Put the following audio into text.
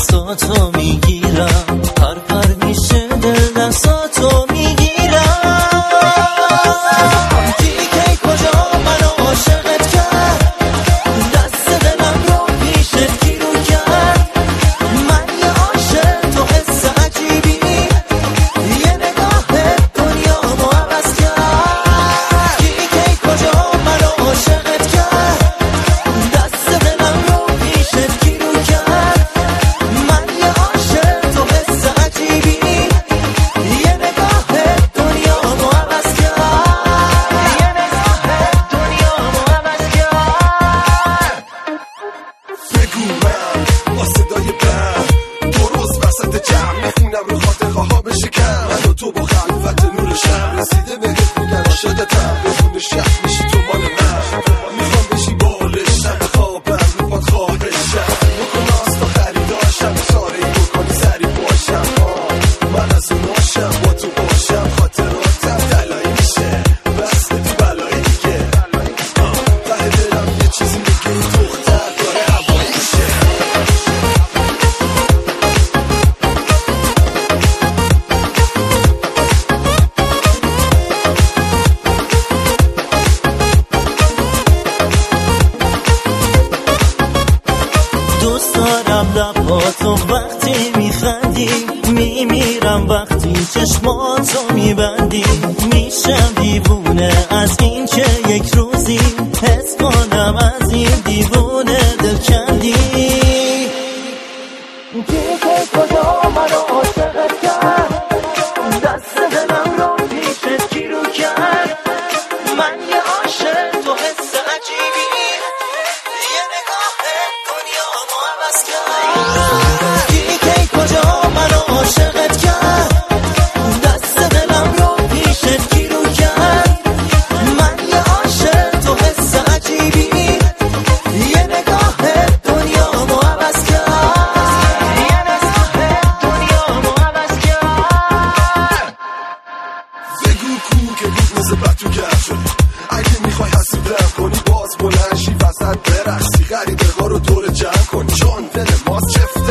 دستاتو میگیرم، پر پر میشه دل دستاتو میگیرم. دیگه کجا منو عاشقت کرد، دست دلم رو پیشت گیرو کرد. من یه عاشق تو حس عجیبی، یه نگاه دنیامو عوض کرد. دیگه کجا منو عاشقت کرد، دست دلم رو پیشت گیرو کرد. من یه عاشق تو حس عجیبی، یه نگاه دنیامو عوض کرد. یه نگاه دنیامو عوض کرد. بگو من با صدای بند درست وسط جمع میخونم رو خاطرها ها بشکم. من و تو با خلوت نور شب رسیده بهت میگن عاشقتم. بخونه شب میشی تو مال من، میخوام بشی بالش شب خوابم رو پات خواهشم. بکن آس تا خریداشم ساره ای بکنی سری باشم. من از اوناشم با تو باشم، خاطراتم دلایی میشه بس تو بلایی دیگه. ته دلم یه چیزی میگه این دختر داره هوایی میشه. دوست دارم لباتو وقتی میخندی، میمیرم وقتی چشماتو میبندی. میشم دیوونه از این که یک روزی حس کنم از این دیوونه دل کندی. دیگه کجا منو عاشقت کرد، دست دلم رو پیشت گیرو کرد. من یه عاشق تو حس عجیبی، یه نگاه دنیامو عوض کرد. دیگه کجا منو عاشقت کرد، دست دلم رو پیشت گیرو کرد. من یه عاشق تو حس عجیبی، یه نگاه دنیامو عوض کرد. یه نگاه دنیامو عوض کرد. بگو کو که بود مثل بطو گرد شد. اگه میخوای حسودم کنی باز بلند شی وسط برقصی. غریبه ها رو دور جمع کن چون دل ماست چفت